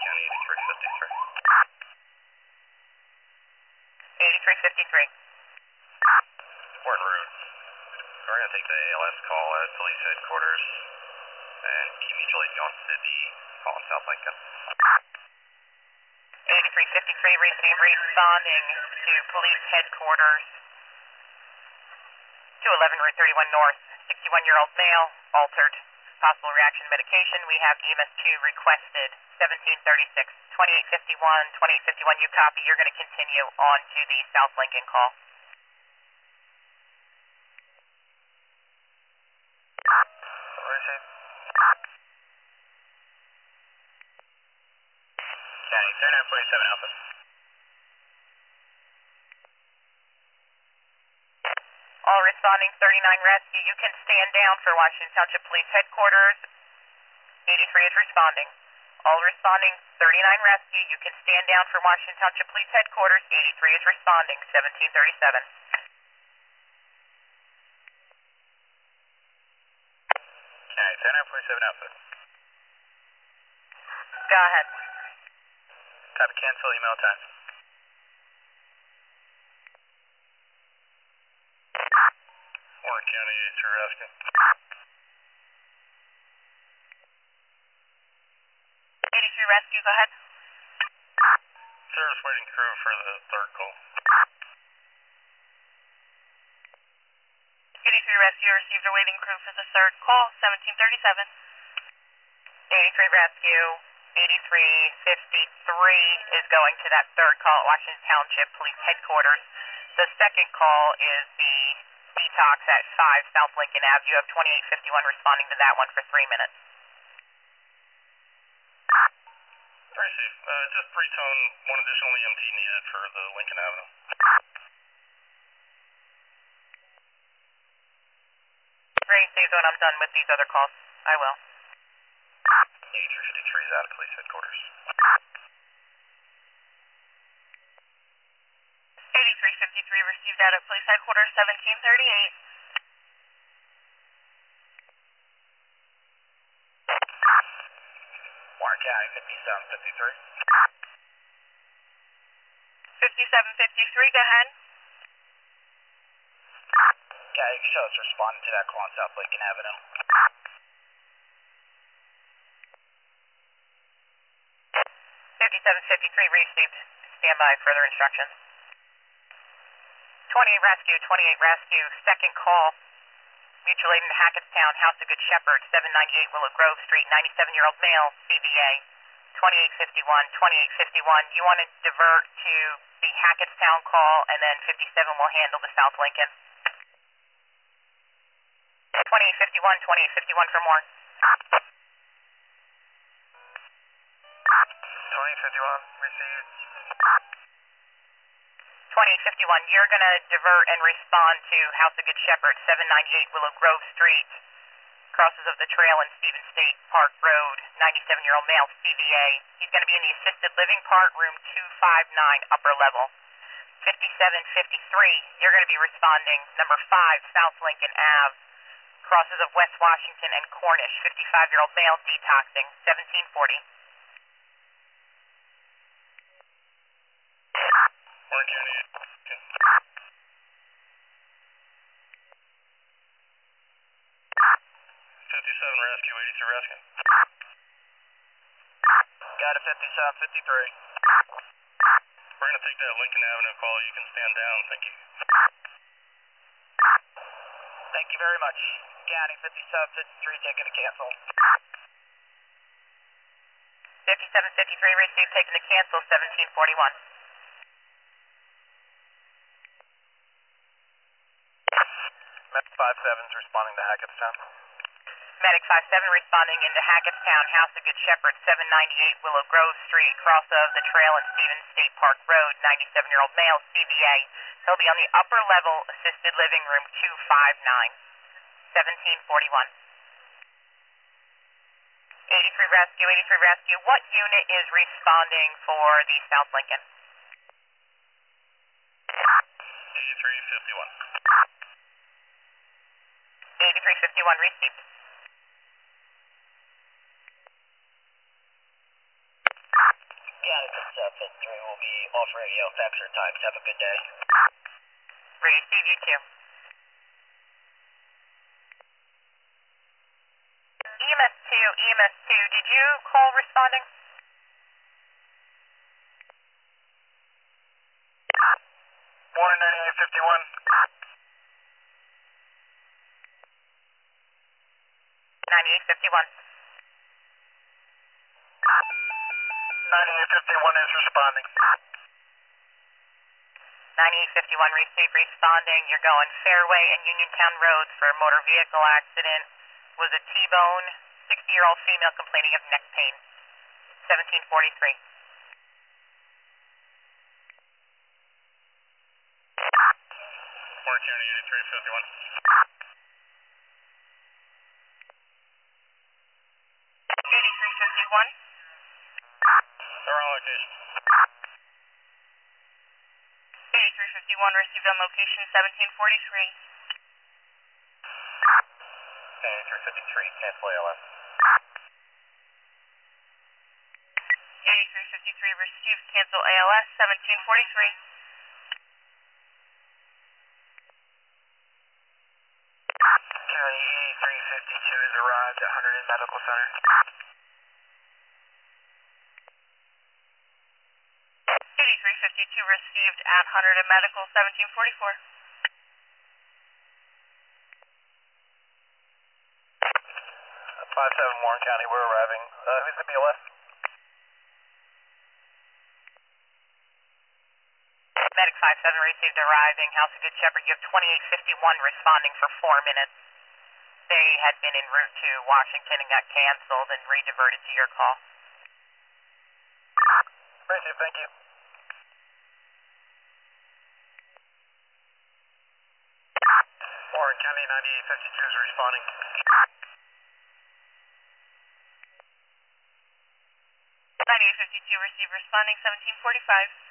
County 8353. 8353. We're en route. We're going to take the ALS call at police headquarters and immediately go on to the call in South Lincoln. 8353, receive responding to police headquarters. 211 Route 31 North, 61-year-old male, altered, possible reaction to medication. We have EMS2 requested, 1736, 2851, 2851, you copy. You're going to continue on to the South Lincoln call. Receive. County 3947 Alpha. All responding 39 rescue, you can stand down for Washington Township Police Headquarters. 83 is responding. All responding 39 rescue, you can stand down for Washington Township Police Headquarters. 83 is responding, 1737. County 3947 Alpha. Go ahead. Copy, cancel email time. Warren County 83 Rescue. 83 rescue, go ahead. Service waiting crew for the third call. 83 rescue received a waiting crew for the third call, 1737. 83 rescue, 8353 is going to that third call at Washington Township Police Headquarters. The second call is the detox at 5 South Lincoln Ave. You have 2851 responding to that one for 3 minutes. Receive. Just pre-tone one additional EMT needed for the Lincoln Avenue. Raise these when I'm done with these other calls. I will. 8353 is out of police headquarters. 8353 received out of police headquarters, 1738. Warren County 5753. 5753, go ahead. Yeah, you can show us responding to that call on South Lincoln Avenue. 5753 received. Stand by, further instructions. 28 rescue, second call. Mutual aid in Hackettstown, House of Good Shepherd, 798 Willow Grove Street, 97-year-old male, CBA. 2851, 2851. You want to divert to the Hackettstown call, and then 57 will handle the South Lincoln. 2851, 2851 for more. 2051 received. 2851, you're going to divert and respond to House of Good Shepherd, 798 Willow Grove Street, crosses of the trail in Stevens State Park Road, 97-year-old male, CVA. He's going to be in the assisted living part, room 259, upper level. 5753, you're going to be responding, number 5, South Lincoln Ave, crosses of West Washington and Cornish, 55-year-old male, detoxing, 1740. Warren County 57 rescue, 83 rescue. Got a 5753. We're going to take that Lincoln Avenue call. You can stand down. Thank you. Thank you very much. County 5753 taking a cancel. 5753 received, taken to cancel, 1741. Medic 57's responding to Hackettstown. Medic 57 responding into Hackettstown, House of Good Shepherd, 798 Willow Grove Street, cross of the trail in Stevens State Park Road, 97-year-old male, CVA. He'll be on the upper level assisted living room 259, 1741. 83 rescue. What unit is responding for the South Lincoln? 8351. 8351 received. County 53 will be off radio, fax times. Have a good day. Receive you too. EMS2, did you call responding? Warner 9851. 9851. 9851 is responding. 9851 received responding. You're going Fairway and Uniontown Road for a motor vehicle accident. Was a T-bone, 60-year-old female complaining of neck pain. 1743. Warner County 8351. 8351. They're on location. 8351 received on location 1743. 8353, cancel ALS. 8353 received, cancel ALS 1743. County 8352 has arrived at Hunterdon Medical Center. 8352 received at Hunterdon Medical 1744. 57 Warren County, we're arriving. Who's the BLS? Medic 57 received arriving. House of Good Shepherd, you have 2851 responding for 4 minutes. They had been en route to Washington and got canceled and re-diverted to your call. Appreciate it, thank you. Warren County 9852 is responding. 9852 received responding 1745.